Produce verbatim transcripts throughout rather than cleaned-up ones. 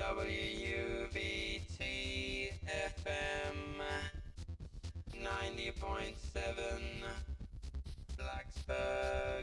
W B T F M ninety point seven Blacksburg.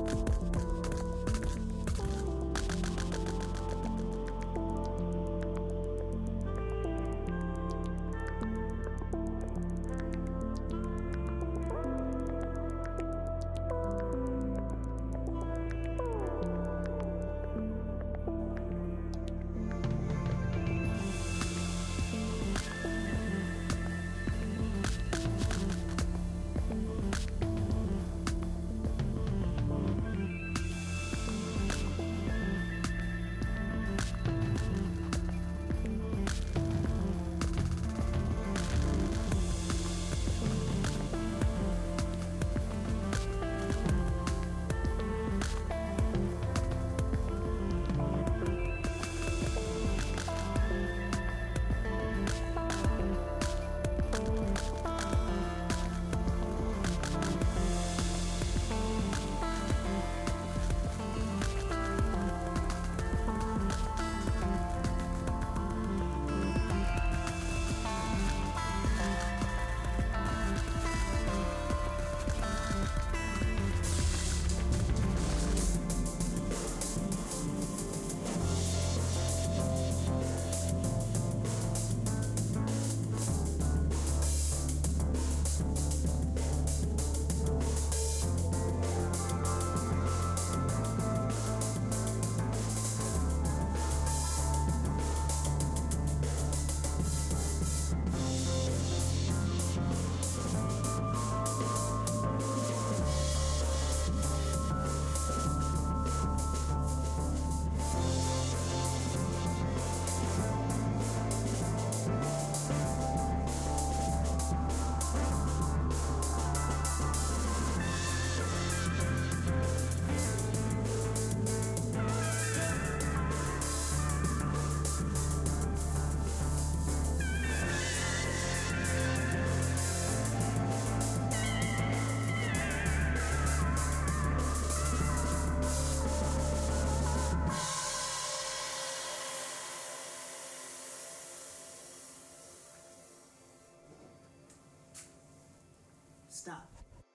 Stop.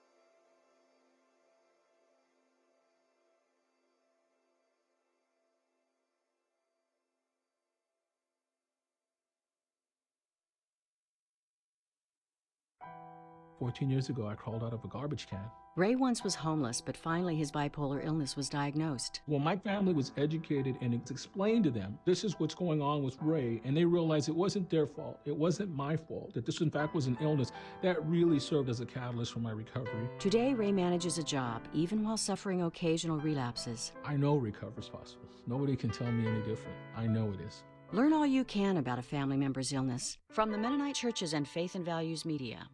fourteen years ago, I crawled out of a garbage can. Ray once was homeless, but finally his bipolar illness was diagnosed. Well, my family was educated and it's explained to them, this is what's going on with Ray, and they realized it wasn't their fault. It wasn't my fault, that this in fact was an illness. That really served as a catalyst for my recovery. Today, Ray manages a job, even while suffering occasional relapses. I know recovery's possible. Nobody can tell me any different. I know it is. Learn all you can about a family member's illness from the Mennonite Churches and Faith and Values Media.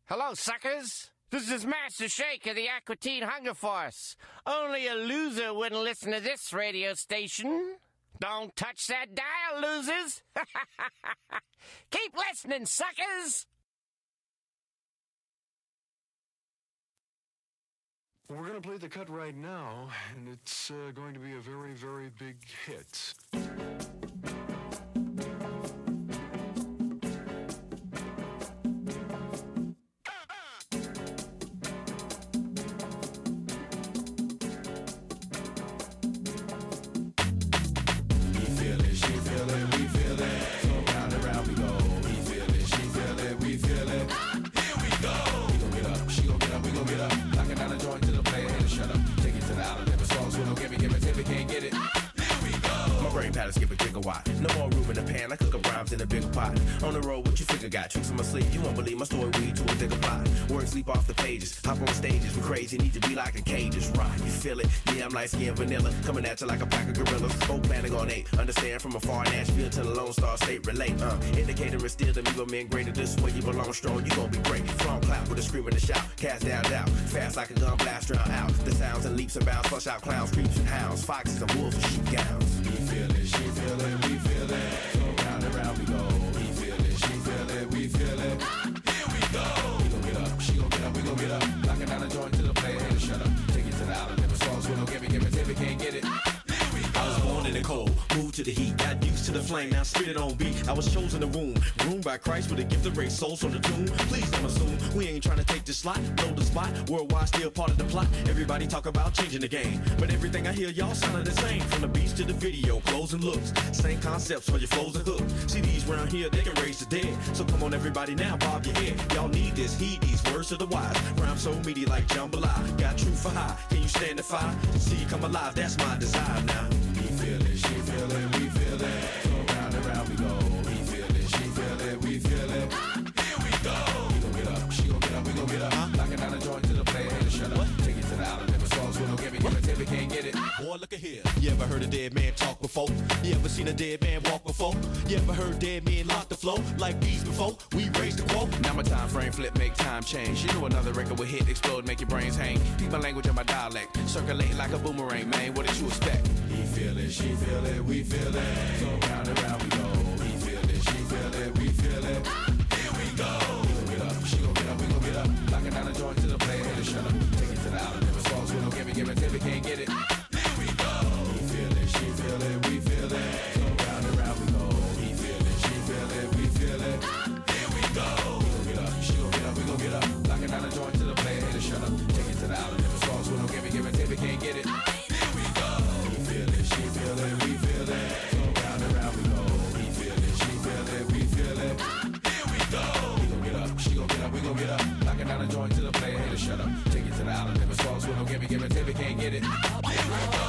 Hello, suckers. This is Master Shake of the Aqua Teen Hunger Force. Only a loser wouldn't listen to this radio station. Don't touch that dial, losers. Keep listening, suckers. We're going to play the cut right now, and it's uh, going to be a very, very big hit. No more room in the pan, I cook up rhymes in a bigger pot. On the road, what you figure got? Tricks in my sleeve, you won't believe my story, weed to a bigger plot. Words leap off the pages, hop on stages, we crazy, need to be like a cages. Rock, you feel it? Yeah, I'm light skinned vanilla, coming at you like a pack of gorillas. Both planning on eight, understand from afar, Nashville to the Lone Star State, relate. Uh, indicator is still the amigo men greater, this way you belong strong, you gon' be great. From clap with a scream and a shout, cast down, down, fast like a gun blast, drown out. The sounds and leaps and bounds, flush out clowns, creeps and hounds, foxes and wolves and sheep gowns. We feel it, she feel it, we feel it. So round and round we go. We feel it, she feel it, we feel it. Here we go. We gon' get up, she gon' get up, we gon' get up. Locking down the joint to the player, hey, shut up. Take it to the island, never songs, we don't give it, give it, if it can't get it. I was born in the cold, moved to the heat, got used to the flame, now spit it on beat. I was chosen to womb, groomed by Christ with a gift of race, souls from the tomb. Please don't assume we ain't trying to take this slot, blow the spot. Worldwide still part of the plot. Everybody talk about changing the game, but everything I hear y'all sounding the same. From the beats to the video, clothes and looks, same concepts for your flows and hooks. C Ds round here, they can raise the dead. So come on everybody now, bob your head. Y'all need this, heed these words of the wise. Rhyme so meaty like jambalaya, got truth for high. Can you stand the fire? See you come alive, that's my desire now. We feel it, she feel it, we feel it. So round and round we go. We feel it, she feel it, we feel it. Here we go. We gon' get up, she gon' get up, we gon' get up. Huh? Locking down the joint to the player, hey, shut up. Take it to the island, never songs, we don't give it, give it, if we can't get it. Boy, look at here. You ever heard a dead man talk before? You ever seen a dead man walk before? You ever heard dead men lock the flow like these before? We raised the quote. Now my time frame flip, make time change. You know another record will hit, explode, make your brains hang. Keep my language and my dialect, circulate like a boomerang, man. What did you expect? He feel it, she feel it, we feel it. So round and round we go. He feel it, she feel it, we feel it. Here we go. We gon' get up, she gon' get up, we gon' get up. Locking down the joint to the player, hey, shut up. Take it to the island, never songs, we don't give it, give it, if we can't get it. Here we go. He feel it, she feel it, we feel it. So round and round we go. He feel it, she feel it, we feel it. Here we go. We gon' get up, she gon' get up, we gon' get up. Locking down the joint to the player, hey, shut up. Take it to the island, never songs, we don't give it, give it, if we can't get it. Here we go. He feel it, she feel it, we feel it. So round and round we go. He feel it, she feel it, we feel it. Here we go. We gon' get up, she gon' get up, we gon' get up. Locking down the joint to the player, hey, shut up. Take it to the island, never songs, we don't give it, give it, if we can't get it. Here we go.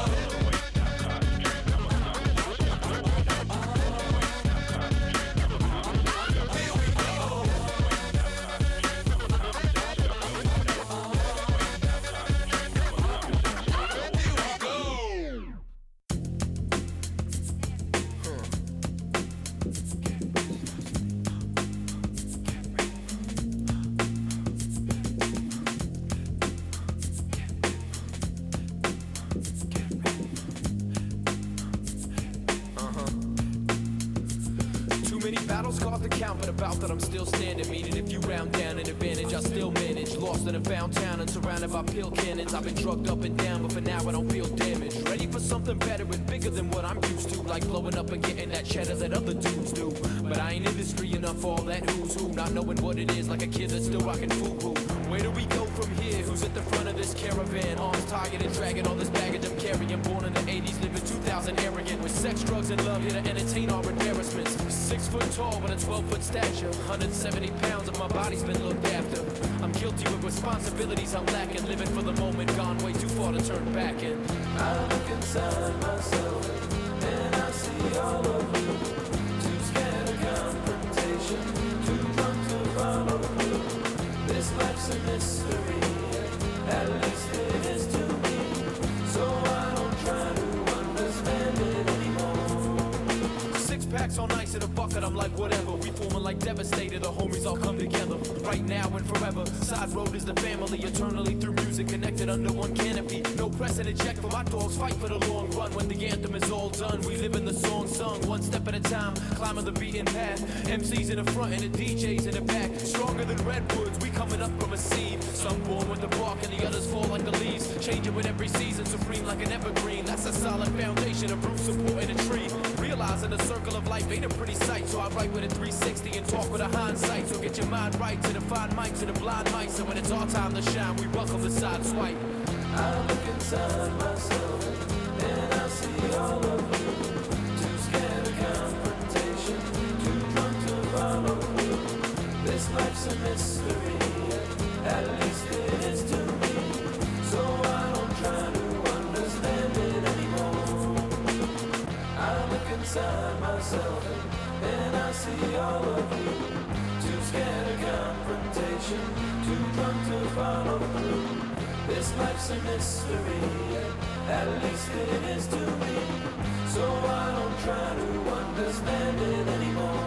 That I'm still standing, meaning if you round down an advantage, I still manage. Lost in a found town and surrounded by pill cannons. I've been drugged up and down, but for now I don't feel damaged. Ready for something better and bigger than what I'm used to, like blowing up and getting that cheddar that other dudes do. But I ain't industry enough for all that who's who, not knowing what it is, like a kid that's still rocking FUBU. Where do we go from here? Who's at the front of this caravan? Arms target and dragging all this baggage I'm carrying. Born in the eighties, living two thousand arrogant, with sex, drugs, and love here to entertain our embarrassments. Six foot tall with a twelve foot stature, one hundred seventy pounds of my body's been looked after. I'm guilty with responsibilities I'm lacking, living for the moment, gone way too far to turn back in. I look inside myself and I see all of you. Too scared of confrontation, too drunk to follow through. This life's a mystery, at least it is to me. So I don't try to understand it anymore. Six pack racks on ice in a bucket, I'm like whatever. We forming like Devastator, the homies all come together. Right now and forever, Side Road is the family. Eternally through music, connected under one canopy. No precedent check for my dogs, fight for the long run. When the anthem is all done, we live in the song sung. One step at a time, climbing the beaten path. M Cs in the front and the D Js in the back. Stronger than redwoods, we coming up from a seed. Some born with the bark and the others fall like the leaves. Changing with every season, supreme like an evergreen. That's a solid foundation, a root supporting a tree. Realizing the circle of life ain't a pretty sight, so I write with a three sixty and talk with a hindsight. So get your mind right to the fine mic, to the blind mice. And when it's our time to shine, we welcome the side swipe. I look inside myself and I see all of you. Too scared of confrontation, too drunk to follow through. This life's a mystery, at least it is to me. So I don't try to understand it anymore. I look inside myself and I see all of you. Too scared of confrontation, too drunk to follow through. This life's a mystery, at least it is to me. So I don't try to understand it anymore.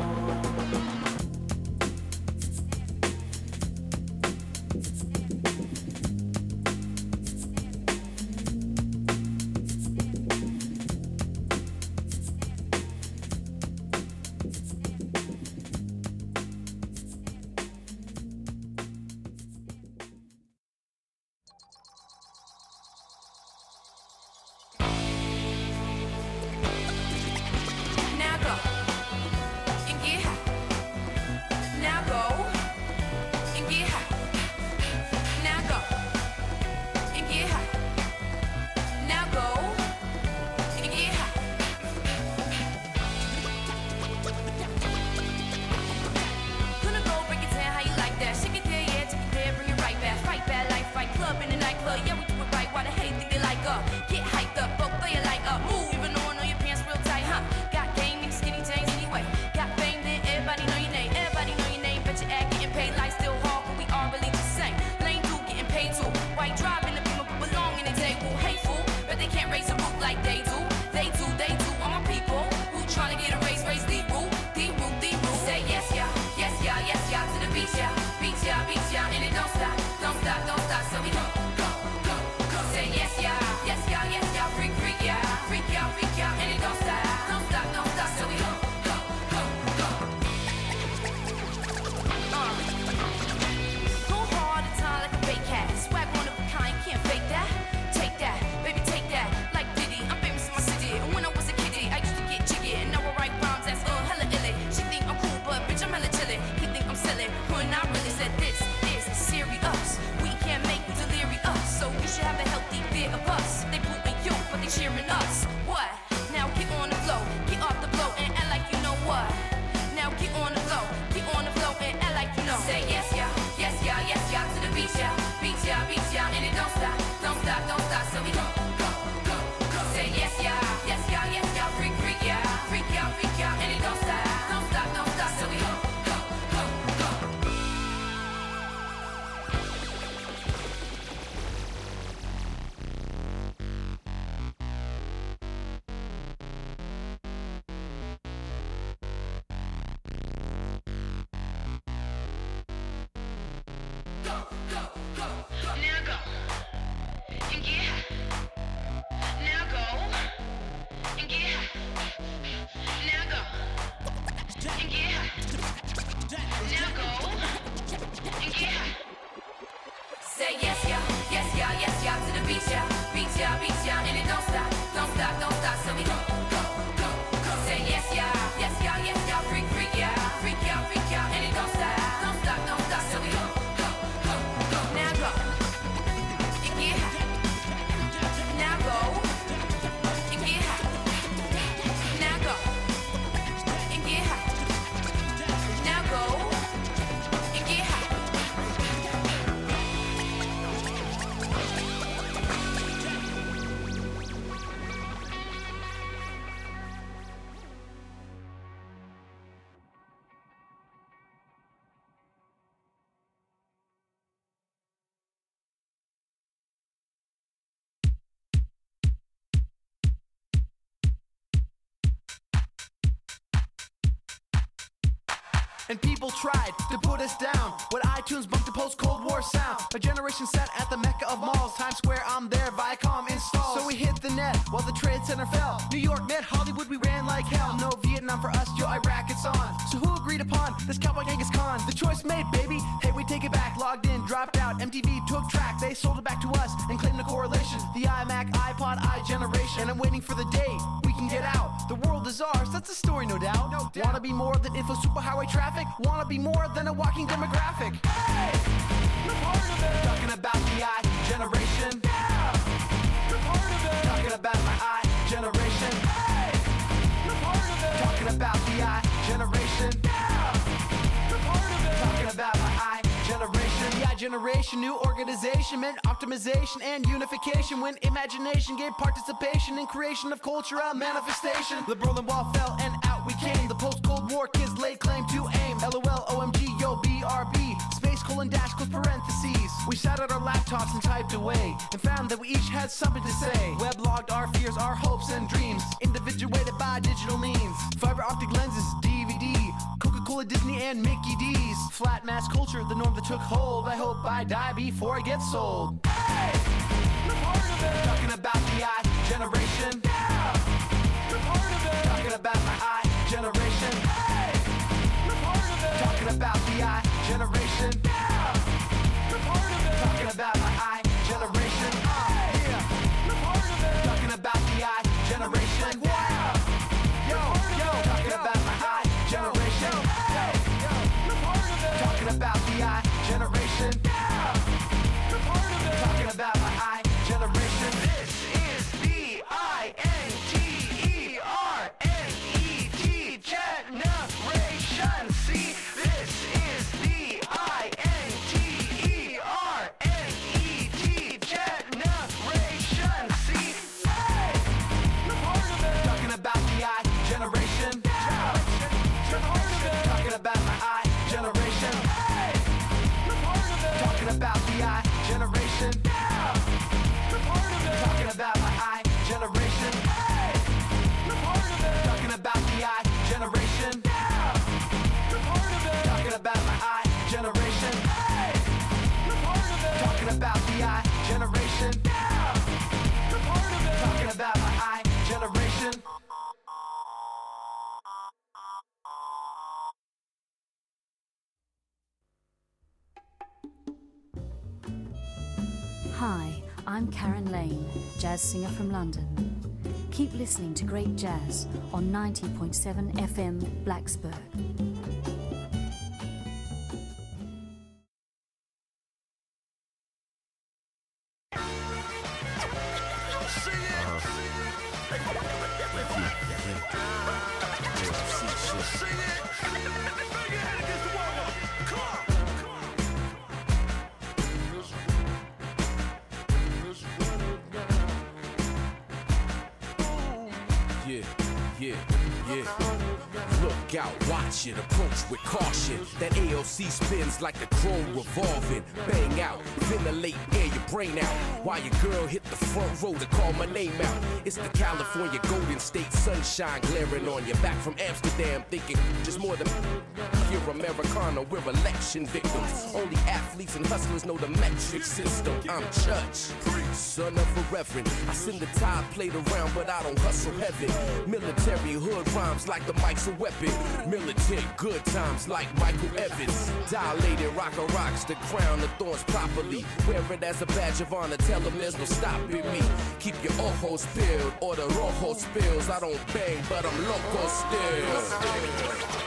and people tried to put us down. When iTunes bumped the post-Cold War sound, a generation set at the mecca of malls. Times Square, I'm there, Viacom installs. So we hit the net while the Trade Center fell. New York met Hollywood, we ran like hell. No Vietnam for us, Joe, Iraq, it's on. So who agreed upon this cowboy Genghis Khan? The choice made, baby. Hey, we take it back. Logged in, dropped out. M T V took track. They sold it back to us and claimed the correlation. The iMac, iPod, iGeneration. And I'm waiting for the day we can get out. The world is ours, that's a story, no doubt. No doubt. Wanna be more than info superhighway traffic? Wanna be more than a walking demographic? Hey, you're part of it. Talking about the iGeneration. Yeah, you're part of it. Talking about my iGeneration. Hey, you're part of it. Talking about the iGeneration. Yeah, you're part of it. Talking about my iGeneration. The iGeneration, new organization meant optimization and unification. When imagination gave participation in creation of culture, a manifestation. The Berlin Wall fell and out we came. The post-Cold War kids laid claim to aim. LOL, O M G, yo, B R B. Space colon dash close parentheses. We sat at our laptops and typed away and found that we each had something to say. Weblogged our fears, our hopes and dreams, individuated by digital means. Fiber optic lenses, D V D, Coca-Cola, Disney, and Mickey D's. Flat mass culture, the norm that took hold. I hope I die before I get sold. Hey, you're part of it. Talking about the iGeneration. Yeah, you're part of it. Talking about my iGeneration. Hey, you're part of it. Talking about the iGeneration. Yeah, you're part of it. Talking about my iGeneration. Uh, yeah, you're part of it. Talking about the iGeneration. Wow. Yo, yo, talking about my iGeneration. Hey, you're part of it. Talking about the iGeneration. Yeah, you're part of it. Talking about my iGeneration. This is the I N T E R N E T generation. See, this is the I N T E R N E T generation. See, hey, you're part of it. Talking about the iGeneration. Yeah, you're part of it. Talking about my iGeneration. Hey, you're part of it. Talking about the iGeneration. Yeah, you're part of it. Talking about my iGeneration. Hey, you're part of it. Talking about the iGeneration. Yeah, you're part of it. Talking about my iGeneration. Hey, you're part of it. Talking about the iGeneration. Yeah, you're part of it. Talking about my iGeneration. Hi, I'm Karen Lane, jazz singer from London. Keep listening to great jazz on ninety point seven F M Blacksburg. Out, watch it, approach with caution. That A L C spins like the chrome revolving. Bang out, ventilate, air your brain out. While your girl hit the front row to call my name out. It's the California Golden State sunshine glaring on you. Back from Amsterdam thinking just more than you're Americana, we're election victims. Only athletes and hustlers know the metric system. I'm Church, son of a reverend. I send the tide plate around, but I don't hustle heaven. Military hood rhymes like the mic's a weapon. Militant good times like Michael Evans. Dilated rocker rocks the crown of thorns properly. Wear it as a badge of honor. Tell them there's no stopping me. Keep your ojo spilled or the rojo spills. I don't bang, but I'm loco still.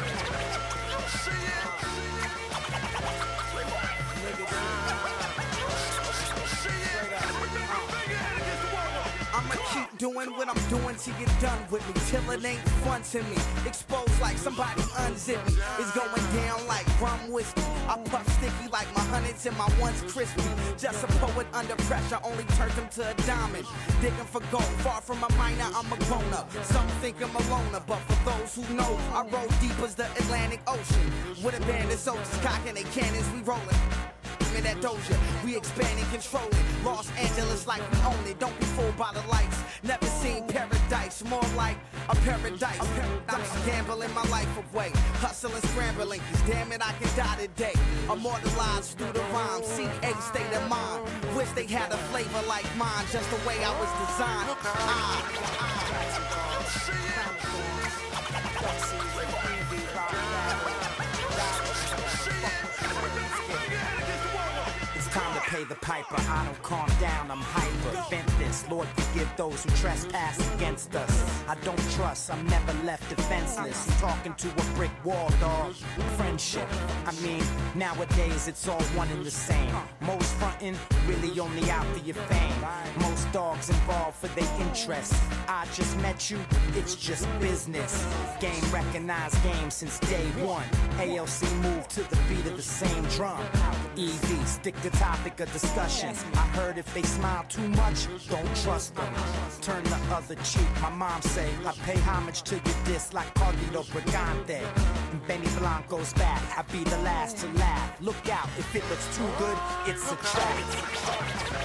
I'ma keep doing what I'm doing till you're done with me, till it ain't fun to me. Exposed like somebody unzip me. It's going down like rum whiskey. I puff sticky like my hundreds and my ones crispy. Just a poet under pressure, only turned him to a diamond. Digging for gold, far from a minor, I'm a grown up. Some think I'm a loner, but for those who know, I roll deep as the Atlantic Ocean. With a band of soldiers cocking their cannons, we rolling. pavement at Doja. We expand and control it. Los Angeles like we own it. Don't be fooled by the lights. Never seen paradise, more like a paradise. A paradise. I'm gambling my life away, hustling, scrambling. Cause damn it, I can die today. Immortalized through the rhyme. C A state of mind. Wish they had a flavor like mine, just the way I was designed. Ah. Time to pay the piper, I don't calm down, I'm hyper. Vent this, Lord forgive those who trespass against us. I don't trust, I'm never left defenseless. I'm talking to a brick wall, dog. Friendship, I mean, nowadays it's all one and the same. Most frontin', really only out for your fame. Most dogs involved for their interests. I just met you, it's just business. Game recognized game since day one. A L C moved to the beat of the same drum. E V, stick to topic of discussion. I heard if they smile too much, don't trust them. Turn the other cheek, my mom say. I pay homage to your diss like Carlito Brigante. And Benny Blanco's back, I be the last to laugh. Look out, if it looks too good, it's a trap.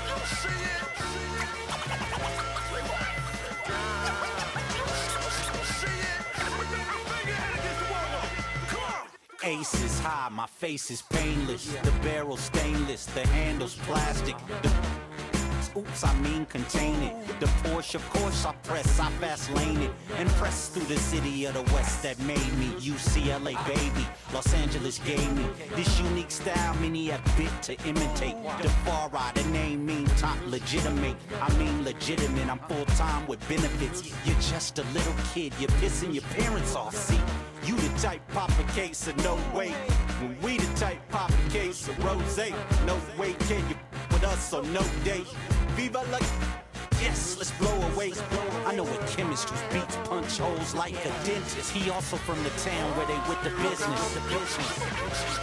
Ace is high, my face is painless. The barrel stainless, the handle's plastic. The oops, I mean contain it. The Porsche, of course I press, I fast lane it. And press through the city of the West that made me. U C L A baby, Los Angeles gave me this unique style, many a bit to imitate. The far right, the name mean top legitimate. I mean legitimate, I'm full time with benefits. You're just a little kid, you're pissing your parents off, see? You the type pop a case of no way. When we the type pop a case of rosé. No way can you with us, so no date. Viva la... Yes, let's blow away. I know a chemist whose beats punch holes like a dentist. He also from the town where they with the business. The business.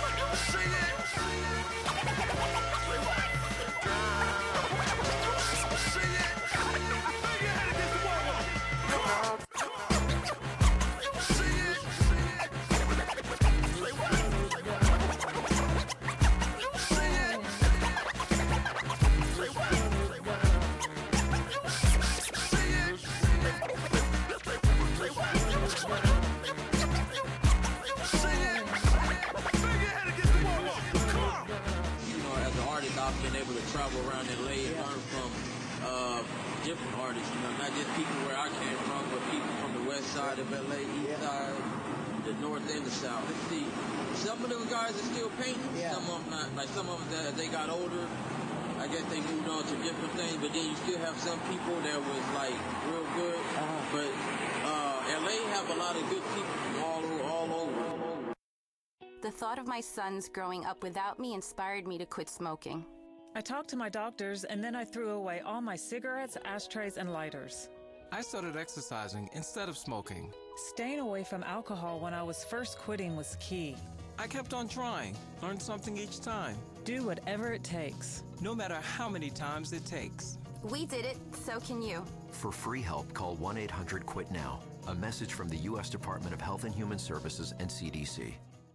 travel around L A and learn from uh, different artists, you know, not just people where I came from, but people from the west side of L A, east side, the north and the south. Let's see, some of them guys are still painting, yeah. Some of them not. Like some of them, as they got older, I guess they moved on to different things, but then you still have some people that was like real good, uh-huh. but uh, L A have a lot of good people from all over, all over. The thought of my sons growing up without me inspired me to quit smoking. I talked to my doctors, and then I threw away all my cigarettes, ashtrays, and lighters. I started exercising instead of smoking. Staying away from alcohol when I was first quitting was key. I kept on trying, learned something each time. Do whatever it takes. No matter how many times it takes. We did it, so can you. For free help, call one eight hundred quit now. A message from the U S Department of Health and Human Services and C D C.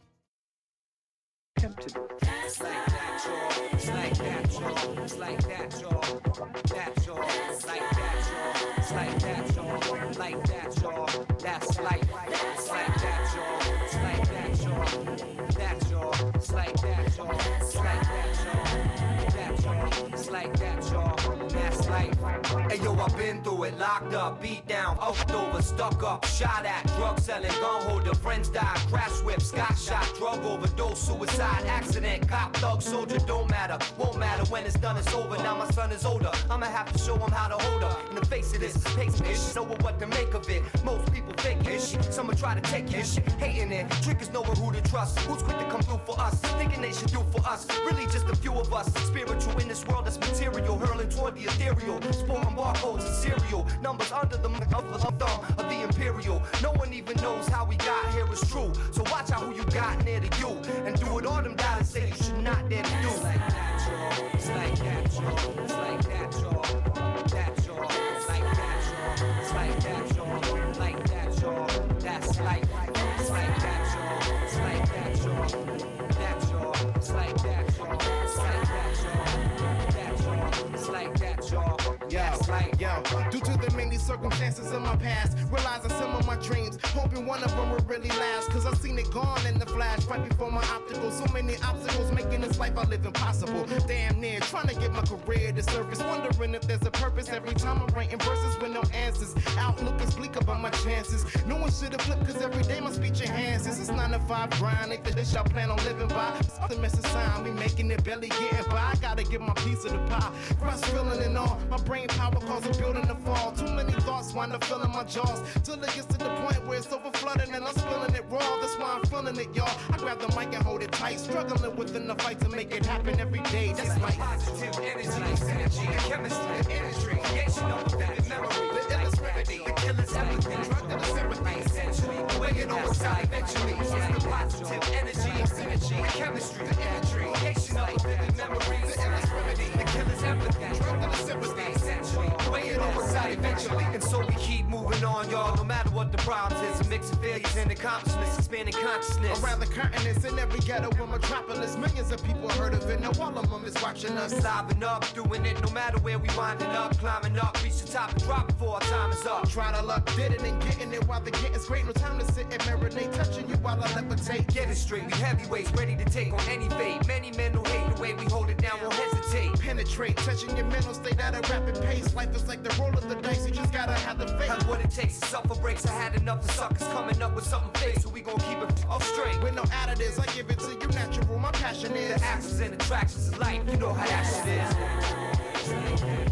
It's like that, y'all. It's like that, y'all. It's like that, y'all. That, y'all. It's like that, y'all. It's like that, y'all. Like that, y'all. That's life. It's like that, y'all. It's like that, y'all. That, y'all. It's like that, y'all. It's like that, y'all. That, y'all. It's like that, y'all. That's life. Hey, yo, I've been through it. Locked up, beat down, upped over, stuck up, shot at, drug selling, gun holder, friends died, crash whip, Scott shot, drug overdose, suicide, accident, cop, thug, soldier, don't matter, won't matter when it's done, it's over. Now my son is older, I'ma have to show him how to hold her. In the face of this, pace ish, know what to make of it. Most people fake ish, some will try to take ish, hating it. Trickers knowing who to trust, who's quick to come through for us, thinking they should do for us. Really just a few of us, spiritual in this world that's material, hurling toward the ethereal, sporting barcodes and cereal, numbers under the of the thumb of the imperial. No one even knows how we got here is true. So watch out who you got near to you, and do what all them dollars say you should not dare to do. It's like that, y'all. It's like that, y'all. It's like that, y'all. That, y'all. It's like that, y'all. It's like that, y'all. Like that, y'all. That's life. It's like that, y'all. It's like that, y'all. That, y'all. It's like that, y'all. circumstances in my past. Realizing some of my dreams, hoping one of them will really last. Cause I seen it gone in the flash, right before my optical. So many obstacles making this life I live impossible. Damn near trying to get my career to surface. Wondering if there's a purpose every time I'm writing verses with no answers. Outlook is bleak about my chances. No one should have flipped cause every day my speech enhances. This is nine to five grind, ain't this y'all plan on living by. The mess of sign, we making it barely getting by. I gotta get my piece of the pie. Crust feeling and all, my brain power cause a building to fall. Too many thoughts wind up filling my jaws. Till it gets to the point where it's over flooding and I'm spilling it raw. That's why I'm feeling it, y'all. I grab the mic and hold it tight. Struggling within the fight to make it happen every day. That's life. Positive energy, synergy, and chemistry, industry, creation of a vivid memory. The illest remedy, the killer's everything. Drug to the sympathy, essentially. The way it all side eventually. It's the positive energy, synergy, and chemistry, the imagery, creation of a vivid memory. The illest remedy, the killer's empathy. Drug to the sympathy, essentially. The way it all side eventually. And so we keep moving on, y'all. No matter what the problems is, a mix of failures and accomplishments, expanding consciousness. Around the continents in every ghetto and metropolis, millions of people heard of it. Now all of them is watching us. Living up, doing it no matter where we winding up. Climbing up, reach the top and drop before our time is up. Try to luck, did it and getting it while the getting's great. No time to sit and marinate, touching you while I levitate. Get it straight, we heavyweights, ready to take on any fate. Many men who hate the way we hold it down won't hesitate. Penetrate, touching your mental state at a rapid pace. Life is like the roll of the dice, you just gotta have the faith. That's what it takes to suffer breaks. I had enough of suckers coming up with something fake, so we gon' keep it all straight. With no additives, I give it to you natural, my passion is. The actions and attractions of life, you know how that shit is.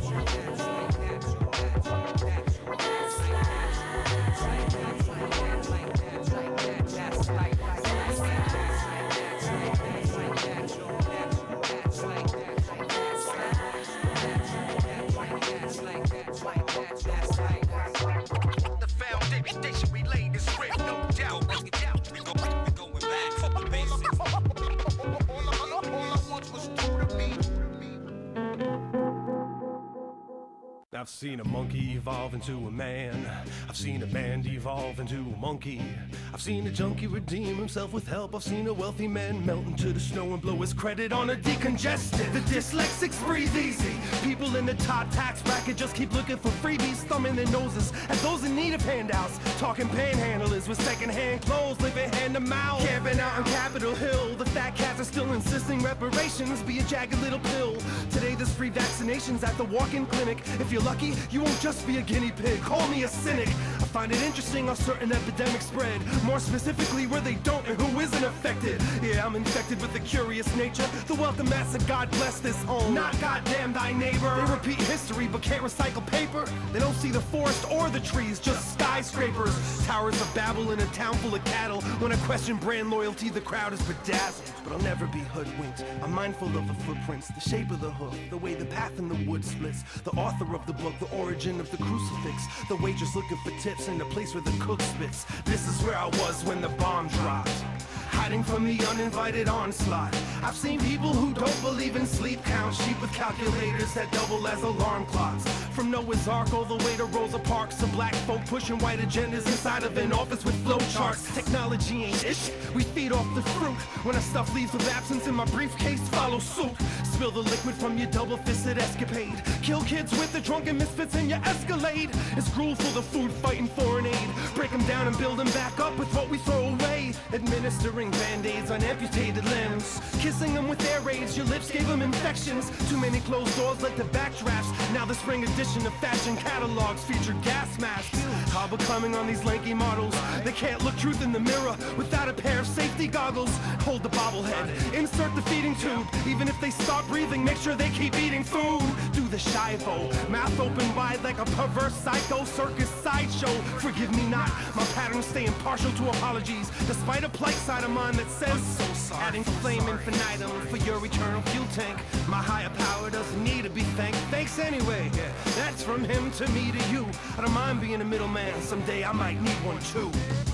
I've seen a monkey evolve into a man. I've seen a man devolve into a monkey. I've seen a junkie redeem himself with help. I've seen a wealthy man melt into the snow and blow his credit on a decongestant. The dyslexics breathe easy. People in the top tax bracket just keep looking for freebies, thumbing their noses at those in need of handouts. Talking panhandlers with secondhand clothes, living hand to mouth. Camping out on Capitol Hill. The fat cats are still insisting reparations be a jagged little pill. Today there's free vaccinations at the walk-in clinic. If you're lucky, you won't just be a guinea pig. Call me a cynic. I find it interesting how certain epidemics spread. More specifically where they don't and who isn't affected. Yeah, I'm infected with a curious nature. The welcome mass of God bless this home. Not goddamn thy neighbor. They repeat history but can't recycle paper. They don't see the forest or the trees, just skyscrapers. Towers of Babel in a town full of cattle. When I question brand loyalty, the crowd is bedazzled. But I'll never be hoodwinked. I'm mindful of the footprints, the shape of the hoof, the way the path in the wood splits. The author of the book, the origin of the crucifix. The waitress looking for tips in the place where the cook spits. This is where I was when the bomb dropped, hiding from the uninvited onslaught. I've seen people who don't believe in sleep count sheep with calculators that double as alarm clocks. From Noah's Ark all the way to Rosa Parks, some black folk pushing white agendas inside of an office with flow charts. Technology ain't ish, we feed off the fruit. When I stuff leaves with absence in my briefcase, follow suit. Spill the liquid from your double-fisted escapade. Kill kids with the drunken misfits in your Escalade. It's gruel for the food fighting foreign aid. Break them down and build them back up with what we throw away. Administering band-aids on amputated limbs. Kissing them with air raids, your lips gave them infections. Too many closed doors led to backdrafts. Now the spring edition of fashion catalogs feature gas masks. How becoming on these lanky models. They can't look truth in the mirror without a pair of safety goggles. Hold the bobblehead, insert the feeding tube. Even if they stop breathing, make sure they keep eating food. Do the Shivo, mouth open wide like a perverse psycho circus sideshow. Forgive me not, my patterns stay impartial to apologies, despite a plight side of mine that says so adding flame infinitum for your eternal fuel tank. My higher power doesn't need to be thanked. Thanks anyway. Yeah, that's from him to me to you. I don't mind being a middleman. Someday I might need one too.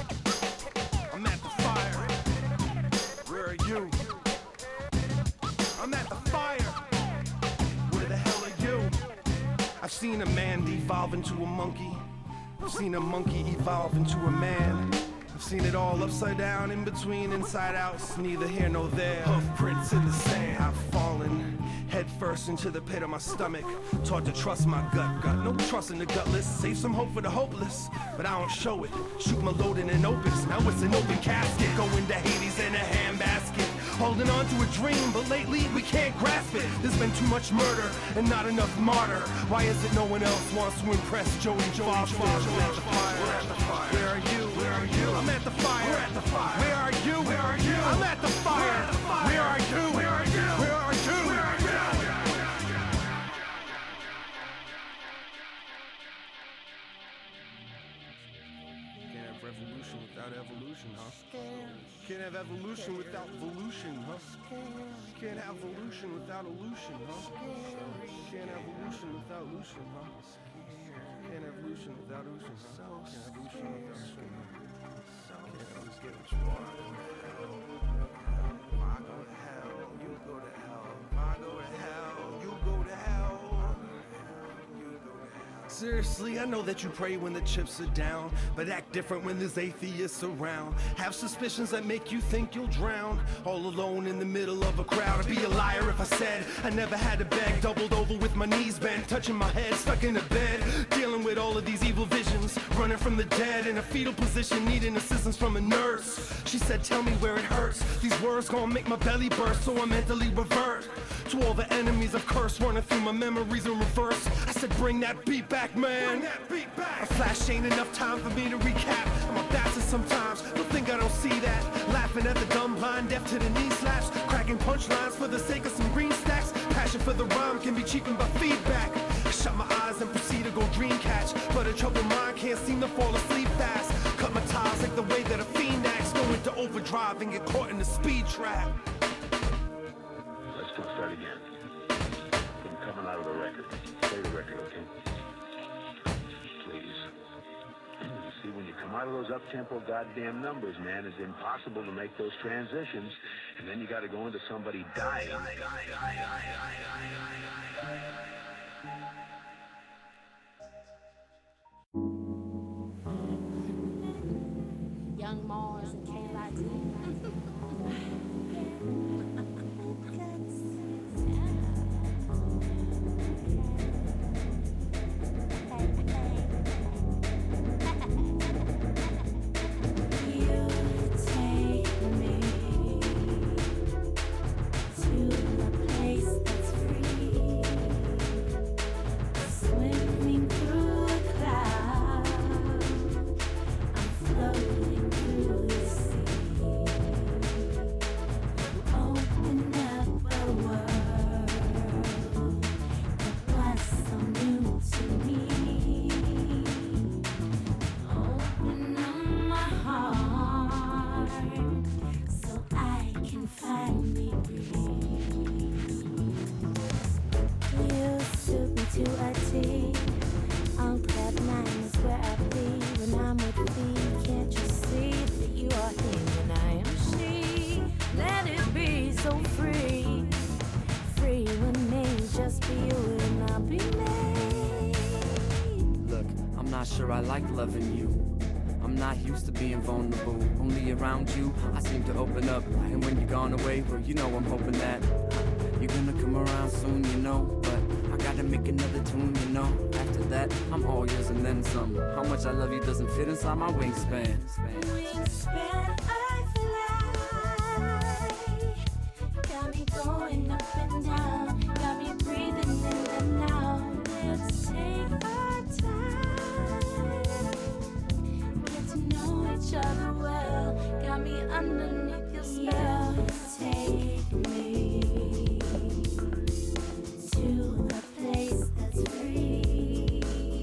I'm at the fire. Where are you? I'm at the fire. Where the hell are you? I've seen a man devolve into a monkey. I've seen a monkey evolve into a man. I've seen it all upside down, in between, inside out. It's neither here nor there. Hoof prints in the sand. I've fallen head first into the pit of my stomach. Taught to trust my gut. Got no trust in the gutless. Save some hope for the hopeless, but I don't show it. Shoot my load in an opus. Now it's an open casket. Going to Hades in a handbasket. Holding on to a dream, but lately we can't grasp it. There's been too much murder and not enough martyr. Why is it no one else wants to impress Joey Foster? We're at the fire. We're at the fire. Where are you? Where are you? I'm at the fire. We're at the fire. Where are you? Where are you? I'm at the fire. Where are you? Where are you? Where are you? Where are you? Can't have revolution without evolution, huh? Can't have evolution without evolution, huh? Can't have evolution without illusion, huh? Can't have evolution without illusion, huh? Can't have evolution without illusion, huh? Can't have evolution without illusion, huh? Can't always get what you want. If I go to hell, you go to hell. If I go to hell, you go to hell. Seriously, I know that you pray when the chips are down, but act different when there's atheists around. Have suspicions that make you think you'll drown, all alone in the middle of a crowd. I'd be a liar if I said I never had to beg, doubled over with my knees bent, touching my head, stuck in a bed, dealing with all of these evil visions, running from the dead, in a fetal position, needing assistance from a nurse. She said, tell me where it hurts. These words gonna make my belly burst, so I mentally revert to all the enemies I've cursed, running through my memories in reverse. I said, bring that beat back, man. Bring that beat back. A flash ain't enough time for me to recap. I'm a bastard sometimes, don't think I don't see that. Laughing at the dumb, blind, deaf to the knee slaps, cracking punchlines for the sake of some green stacks. Passion for the rhyme can be cheapened by feedback. I shut my eyes and proceed to go dream catch, but a troubled mind can't seem to fall asleep fast. Cut my ties like the way that a fiend acts, go into overdrive and get caught in the speed trap. Let's go start again. From coming out of the record. Play the record, okay? Please. You see, when you come out of those up-tempo goddamn numbers, man, it's impossible to make those transitions, and then you got to go into somebody dying. Young Mars and K-Light. I like loving you. I'm not used to being vulnerable. Only around you, I seem to open up. And when you're gone away, well, you know I'm hoping that you're gonna come around soon, you know. But I gotta make another tune, you know. After that, I'm all yours and then some. How much I love you doesn't fit inside my wingspan. Wingspan, I fly. Got me going up and down. Got me breathing in and out. Let's take our time. Each other well, got me underneath your spell. Take me to a place that's free,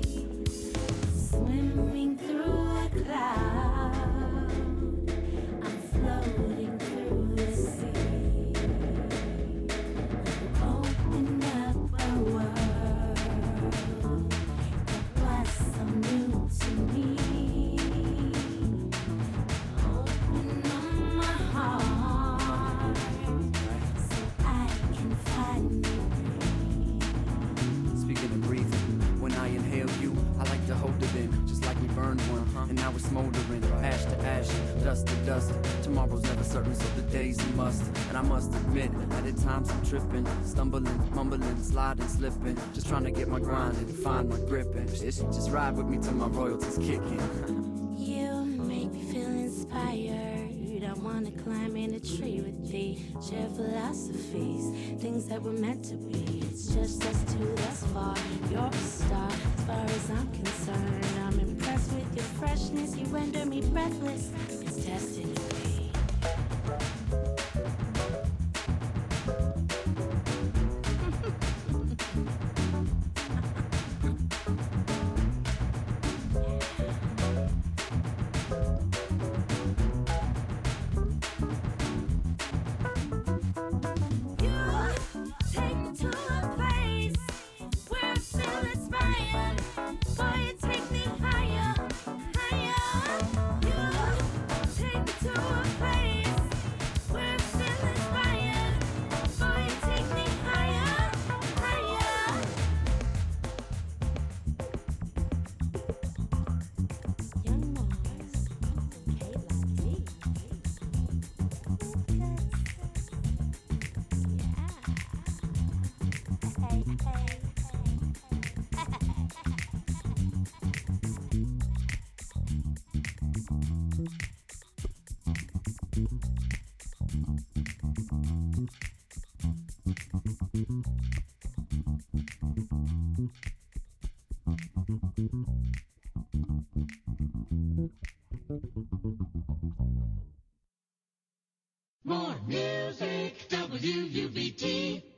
swimming through a cloud. I'm floating through the sea. Open up a world that was so new to me. Heart. tomorrow's never certain, so the day's a must. And I must admit that at times I'm tripping, stumbling, mumbling, sliding, slipping, just trying to get my grind and find my gripping. It should just ride with me till my royalties kick in. You make me feel inspired. I wanna climb in a tree with thee, share philosophies, things that were meant to be. It's just us two thus far. You're a star, as far as I'm concerned. I'm impressed with your freshness. You render me breathless. It's destiny. More music, W U B T.